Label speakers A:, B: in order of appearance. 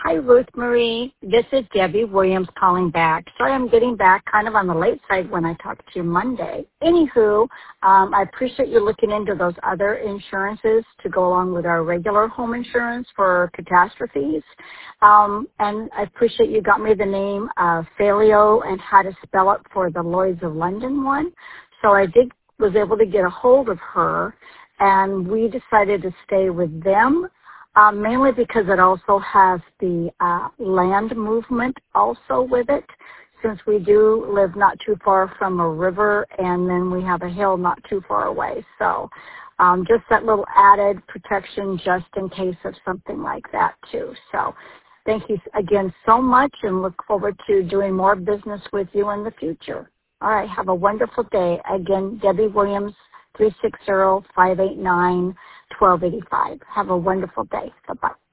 A: Hi, Ruth Marie. This is Debbie Williams calling back. Sorry I'm getting back kind of on the late side when I talked to you Monday. Anywho, I appreciate you looking into those other insurances to go along with our regular home insurance for catastrophes. And I appreciate you got me the name Falio and how to spell it for the Lloyd's of London one. So I was able to get a hold of her, and we decided to stay with them. Mainly because it also has the land movement also with it, since we do live not too far from a river, and then we have a hill not too far away. So just that little added protection just in case of something like that too. So thank you again so much, and look forward to doing more business with you in the future. All right, have a wonderful day. Again, Debbie Williams, 360-589-1285. Have a wonderful day. Bye-bye.